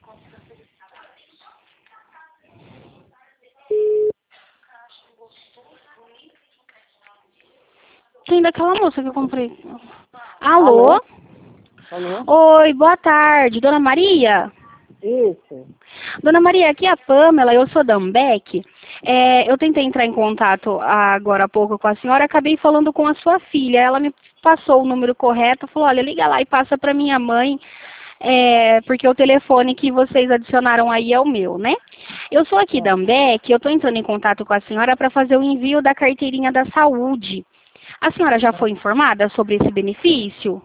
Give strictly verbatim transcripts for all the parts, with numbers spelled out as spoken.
Tem daquela moça que eu comprei. Alô? Alô? Alô? Oi, boa tarde. Dona Maria? Isso. Dona Maria, aqui é a Pamela, eu sou da Ambeck. É, eu tentei entrar em contato agora há pouco com a senhora, acabei falando com a sua filha. Ela me passou o número correto, falou, olha, liga lá e passa para minha mãe, é, porque o telefone que vocês adicionaram aí é o meu, né? Eu sou aqui da Ambeck, eu estou entrando em contato com a senhora para fazer o envio da carteirinha da saúde. A senhora já foi informada sobre esse benefício?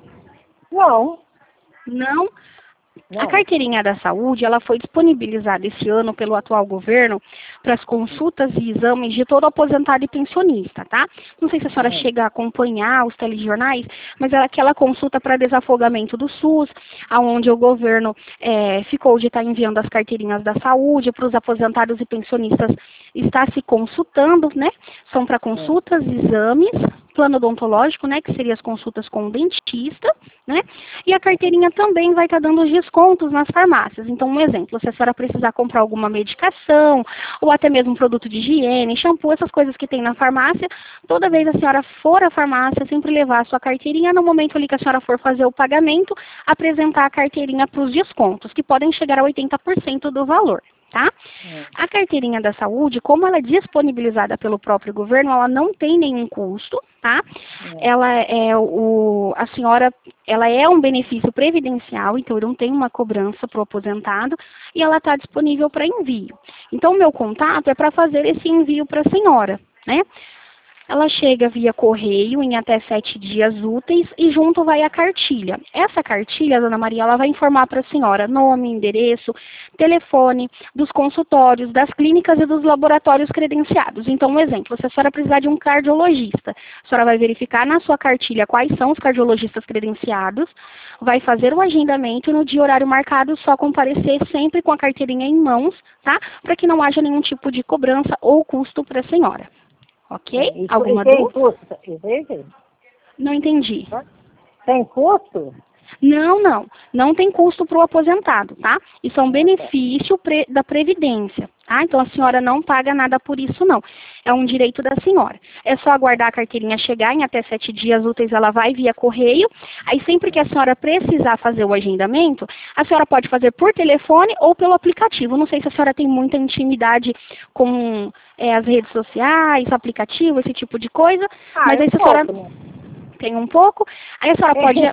Não. Não? Não. A carteirinha da saúde, ela foi disponibilizada esse ano pelo atual governo para as consultas e exames de todo aposentado e pensionista, tá? Não sei se a senhora Hum. chega a acompanhar os telejornais, mas é aquela consulta para desafogamento do SUS, aonde o governo é, ficou de estar enviando as carteirinhas da saúde para os aposentados e pensionistas estar se consultando, né? São para consultas, exames, plano odontológico, né, que seria as consultas com o dentista, né, e a carteirinha também vai estar dando os descontos nas farmácias. Então, um exemplo, se a senhora precisar comprar alguma medicação, ou até mesmo produto de higiene, shampoo, essas coisas que tem na farmácia, toda vez a senhora for à farmácia, sempre levar a sua carteirinha, no momento ali que a senhora for fazer o pagamento, apresentar a carteirinha para os descontos, que podem chegar a oitenta por cento do valor. Tá? Hum. A carteirinha da saúde, como ela é disponibilizada pelo próprio governo, ela não tem nenhum custo, tá? Hum. Ela é o, a senhora, ela é um benefício previdencial, então não tem uma cobrança para o aposentado e ela está disponível para envio. Então, o meu contato é para fazer esse envio para a senhora, né? Ela chega via correio em até sete dias úteis e junto vai a cartilha. Essa cartilha, Dona Maria, ela vai informar para a senhora nome, endereço, telefone, dos consultórios, das clínicas e dos laboratórios credenciados. Então, um exemplo, se a senhora precisar de um cardiologista, a senhora vai verificar na sua cartilha quais são os cardiologistas credenciados, vai fazer o agendamento e no dia e horário marcado só comparecer sempre com a carteirinha em mãos, tá? Para que não haja nenhum tipo de cobrança ou custo para a senhora. Ok? E, Alguma e tem dúvida? custo? Existe? Não entendi. Tem custo? Não, não. Não tem custo para o aposentado, tá? Isso é um benefício pre- da Previdência, tá? Então a senhora não paga nada por isso, não. É um direito da senhora. É só aguardar a carteirinha chegar, em até sete dias úteis ela vai via correio. Aí sempre que a senhora precisar fazer o agendamento, a senhora pode fazer por telefone ou pelo aplicativo. Não sei se a senhora tem muita intimidade com é, as redes sociais, aplicativo, esse tipo de coisa. Ah, mas aí um se a senhora pouco, né? tem um pouco, aí a senhora pode...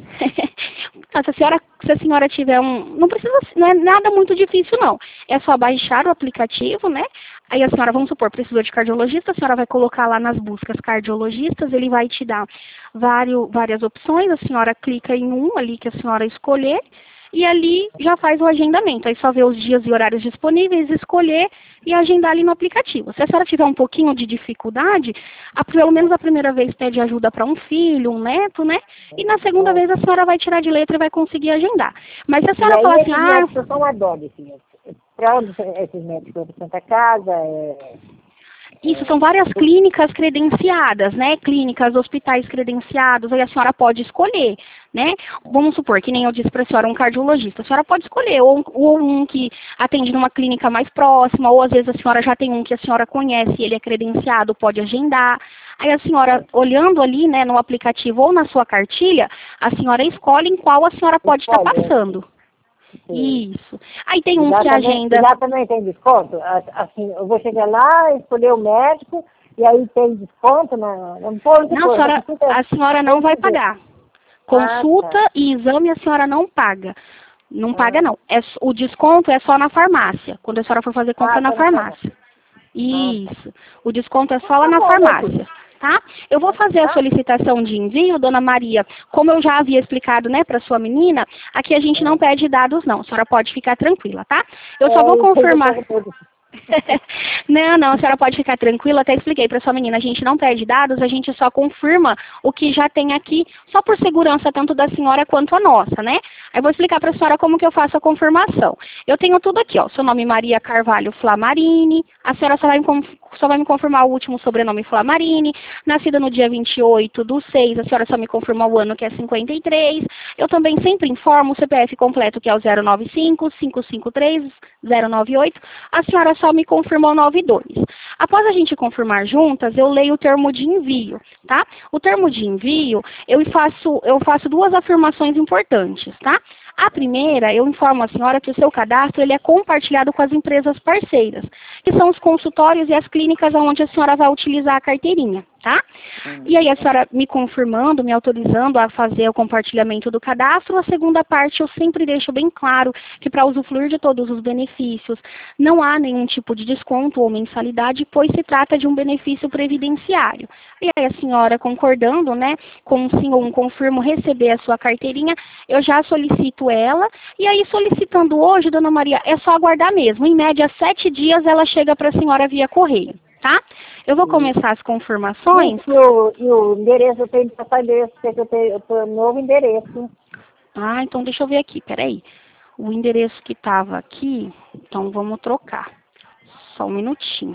se, a senhora, se a senhora tiver um... Não precisa, não é nada muito difícil, não. É só baixar o aplicativo, né? Aí a senhora, vamos supor, precisou de cardiologista, a senhora vai colocar lá nas buscas cardiologistas, ele vai te dar vários, várias opções, a senhora clica em um ali que a senhora escolher, e ali já faz o agendamento. Aí só vê os dias e horários disponíveis, escolher e agendar ali no aplicativo. Se a senhora tiver um pouquinho de dificuldade, a, pelo menos a primeira vez pede ajuda para um filho, um neto, né? E na segunda vez a senhora vai tirar de letra e vai conseguir agendar. Mas se a E senhora aí falar assim, esses ah, médicos são aonde, assim? Para onde esses médicos vão para Santa Casa? É... isso, são várias clínicas credenciadas, né? Clínicas, hospitais credenciados, aí a senhora pode escolher, né? Vamos supor, que nem eu disse para a senhora, um cardiologista. A senhora pode escolher, ou, ou um que atende numa clínica mais próxima, ou às vezes a senhora já tem um que a senhora conhece e ele é credenciado, pode agendar. Aí a senhora, olhando ali, né, no aplicativo ou na sua cartilha, a senhora escolhe em qual a senhora pode estar Escolhe, passando. Sim. Isso. Aí tem E uns lá que também, agenda... e lá também tem desconto? A- Assim, eu vou chegar lá, escolher o médico, e aí tem desconto na, na ponto Não, a senhora, a senhora não vai pagar. Consulta Ah, tá. e exame a senhora não paga. Não paga, Ah, não. É, s- o desconto é só na farmácia, quando a senhora for fazer compra ah, na tá na farmácia. farmácia. Ah, tá. Isso. O desconto é Então só lá tá na bom, né, filha? farmácia, tá? Eu vou fazer a Tá? solicitação de envio, dona Maria. Como eu já havia explicado, né, para sua menina, aqui a gente não pede dados, não. A senhora pode ficar tranquila, tá? Eu só vou É, e tem confirmar. doutor Pedro. Não, não, a senhora pode ficar tranquila, até expliquei para sua menina, a gente não perde dados, a gente só confirma o que já tem aqui, só por segurança tanto da senhora quanto a nossa, né? Aí eu vou explicar para a senhora como que eu faço a confirmação. Eu tenho tudo aqui, ó, seu nome Maria Carvalho Flamarini, a senhora só vai, me, só vai me confirmar o último sobrenome Flamarini, nascida no dia vinte e oito do seis, a senhora só me confirma o ano que é cinquenta e três, eu também sempre informo o C P F completo que é o zero nove cinco, cinco cinco três, zero nove oito, a senhora só me confirmou nove dois. Após a gente confirmar juntas, eu leio o termo de envio, tá? O termo de envio, eu faço, eu faço duas afirmações importantes, tá? A primeira, eu informo a senhora que o seu cadastro ele é compartilhado com as empresas parceiras, que são os consultórios e as clínicas onde a senhora vai utilizar a carteirinha, tá? E aí a senhora me confirmando, me autorizando a fazer o compartilhamento do cadastro, a segunda parte eu sempre deixo bem claro que para usufruir de todos os benefícios, não há nenhum tipo de desconto ou mensalidade, pois se trata de um benefício previdenciário. E aí a senhora concordando, né, com um sim ou um confirmo receber a sua carteirinha, eu já solicito ela, e aí solicitando hoje, dona Maria, é só aguardar mesmo. Em média, sete dias ela chega para a senhora via correio, tá? Eu vou começar as confirmações. E o, e o endereço, eu tenho que passar o endereço, porque eu tenho, eu tenho um novo endereço. Ah, então deixa eu ver aqui, peraí. O endereço que estava aqui, então vamos trocar. Só um minutinho.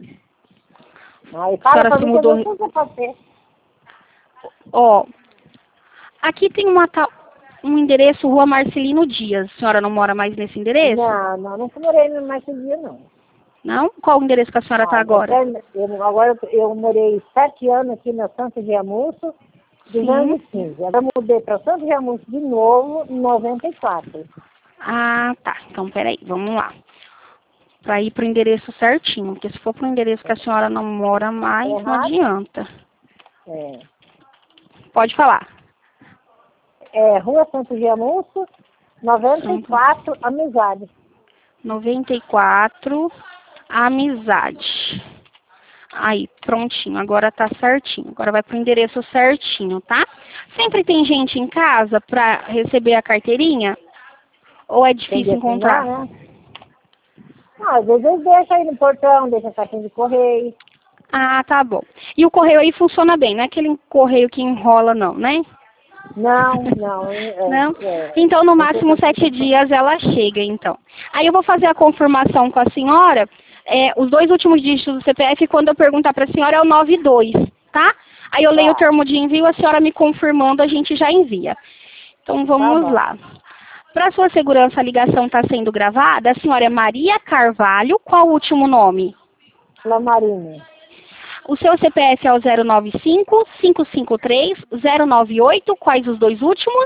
Aí fala pra mim que eu não sei fazer. Ó, aqui tem uma tal, um endereço, Rua Marcelino Dias. A senhora não mora mais nesse endereço? Não, não, não morei mais esse dia, não. Não? Qual o endereço que a senhora está ah, agora? Eu, agora eu, eu morei sete anos aqui na Santo Jamusso, de dois mil e quinze. Agora mudei para Santo Jamusso de novo em noventa e quatro. Ah, tá. Então, peraí, vamos lá. Para ir para o endereço certinho, porque se for para o endereço que a senhora não mora mais, é não adianta. É. Pode falar. É, Rua Santo Jamusso, noventa e quatro, Santo... Amizade. noventa e quatro, Amizade. Aí, prontinho, agora tá certinho. Agora vai pro endereço certinho, tá? Sempre tem gente em casa para receber a carteirinha? Ou é difícil encontrar? Né? Ah, às vezes eles deixam aí no portão, deixam a caixinha de correio. Ah, tá bom. E o correio aí funciona bem, não é aquele correio que enrola não, né? Não, não. É, não? É, então, no máximo sete dias ela chega, então. Aí eu vou fazer a confirmação com a senhora, é, os dois últimos dígitos do C P F, quando eu perguntar para a senhora, é o nove dois, tá? Aí eu leio tá. o termo de envio, a senhora me confirmando, a gente já envia. Então, vamos tá lá. Para sua segurança, a ligação está sendo gravada. A senhora é Maria Carvalho, qual o último nome? Flamarini. O seu C P F é o zero nove cinco, cinco cinco três, zero nove oito, quais os dois últimos?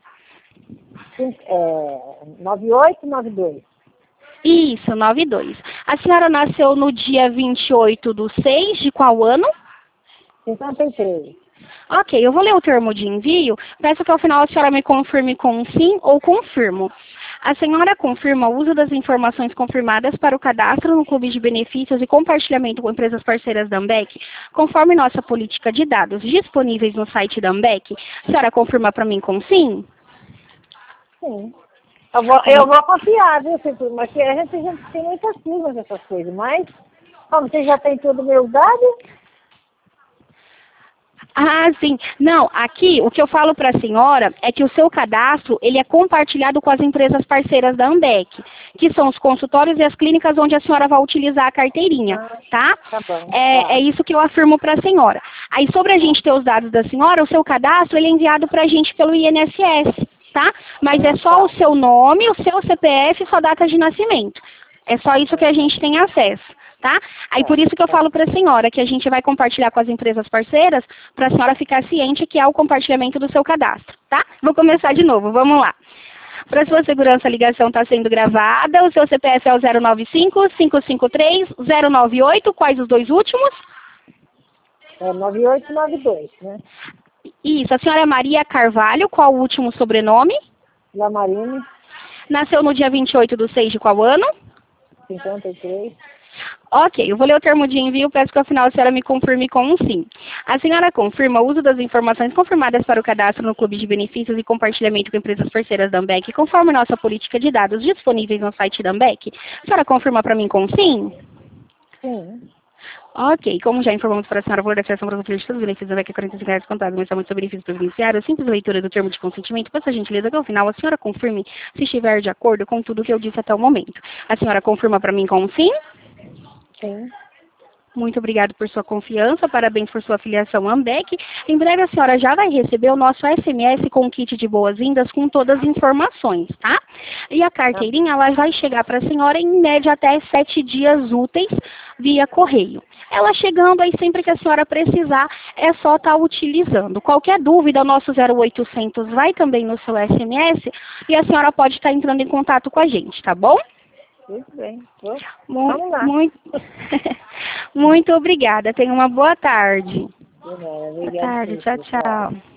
É, nove oito, nove dois. Isso, nove dois. A senhora nasceu no dia vinte e oito do seis, de qual ano? cinquenta e três. Ok, eu vou ler o termo de envio. Peço que ao final a senhora me confirme com um sim ou confirmo. A senhora confirma o uso das informações confirmadas para o cadastro no Clube de Benefícios e compartilhamento com empresas parceiras da Ambec, conforme nossa política de dados disponíveis no site da Ambec. A senhora confirma para mim com sim? Sim. Eu vou, eu vou confiar, viu, mas a gente, a gente tem muitas firmas essas coisas, mas como você já tem tudo meus dados... Ah, sim. Não, aqui o que eu falo para a senhora é que o seu cadastro ele é compartilhado com as empresas parceiras da Ambec, que são os consultórios e as clínicas onde a senhora vai utilizar a carteirinha, tá? Tá bom. É, Tá. é isso que eu afirmo para a senhora. Aí sobre a gente ter os dados da senhora, o seu cadastro ele é enviado para a gente pelo I N S S, tá? Mas é só o seu nome, o seu C P F e sua data de nascimento. É só isso que a gente tem acesso. Tá? Aí por isso que eu falo para a senhora que a gente vai compartilhar com as empresas parceiras para a senhora ficar ciente que é o compartilhamento do seu cadastro, tá? Vou começar de novo, vamos lá. Para sua segurança, a ligação está sendo gravada, o seu C P F é o zero nove cinco, cinco cinco três, zero nove oito, quais os dois últimos? É nove oito e nove dois, né? Isso, a senhora é Maria Carvalho, qual o último sobrenome? Lamarine. Nasceu no dia vinte e oito do seis de qual ano? cinquenta e três. Ok, eu vou ler o termo de envio, peço que ao final a senhora me confirme com um sim. A senhora confirma o uso das informações confirmadas para o cadastro no Clube de Benefícios e compartilhamento com empresas parceiras da Ambec, conforme nossa política de dados disponíveis no site da Ambec? A senhora confirma para mim com um sim? Sim. Ok, como já informamos para a senhora, por declaração para conferir de todos os benefícios da B E C quarenta e cinco reais contábil, mensalmente sobre benefícios previdenciários, simples leitura do termo de consentimento, peço a gentileza que ao final a senhora confirme se estiver de acordo com tudo que eu disse até o momento. A senhora confirma para mim com um sim? Sim. Muito obrigada por sua confiança, parabéns por sua filiação à Ambec. Em breve a senhora já vai receber o nosso S M S com o kit de boas-vindas com todas as informações, tá? E a carteirinha, ela vai chegar para a senhora em média até sete dias úteis via correio. Ela chegando aí sempre que a senhora precisar, é só estar utilizando. Qualquer dúvida, o nosso zero oitocentos vai também no seu S M S e a senhora pode estar entrando em contato com a gente, tá bom? Muito bem. Vamos Muito, lá. muito, muito obrigada. Tenha uma boa tarde. De nada. Boa Obrigada. tarde. Tchau, tchau.